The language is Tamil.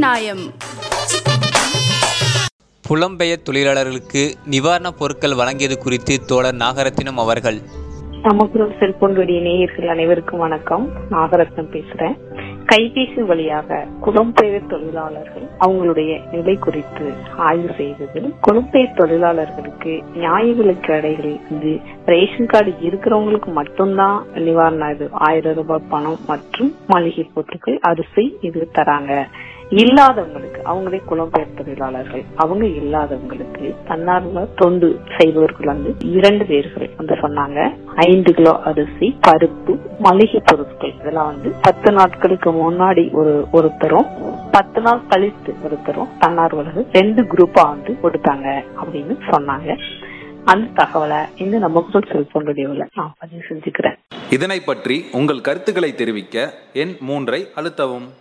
நியாயம். புலம்பெயர் தொழிலாளர்களுக்கு நிவாரணப் பொருட்கள் வழங்கியது குறித்து தோழர் நாகரத்தினம் அவர்கள். நமக்கு செல்போன் வெடி நேயர்கள் அனைவருக்கும் வணக்கம். நாகரத்னம் பேசுறேன். கைபேசி வழியாக புலம்பெயர் தொழிலாளர்கள் அவங்களுடைய நிலை குறித்து ஆய்வு செய்ததில் புலம்பெயர் தொழிலாளர்களுக்கு நியாய விலைக் கடைகளில் வந்து ரேஷன் கார்டு இருக்கிறவங்களுக்கு மட்டும்தான் நிவாரணம், இது 1000 ரூபாய் பணம் மற்றும் மளிகை பொருட்கள், அரிசி இது தராங்க. இல்லாதவங்களுக்கு, அவங்களே புலம்பெயர் தொழிலாளர்கள், அவங்க இல்லாதவங்களுக்கு தன்னார்வ தொண்டு செய்பவர்கள் வந்து 2 பேர்கள் வந்து சொன்னாங்க. 5 கிலோ அரிசி, பருப்பு, மளிகை பொருட்கள் இதெல்லாம் வந்து 10 நாட்களுக்கு முன்னாடி ஒருத்தரும் 10 நாள் கழித்து ஒருத்தரும் தன்னார்வலர்கள் 2 குரூப்பா வந்து கொடுத்தாங்க அப்படின்னு சொன்னாங்க. அந்த தகவலை இந்த நமக்கு செல்போன் ரேடியோல நான் பதிவு செஞ்சுக்கிறேன். இதனை பற்றி உங்கள் கருத்துக்களை தெரிவிக்க எண் 3 அழுத்தவும்.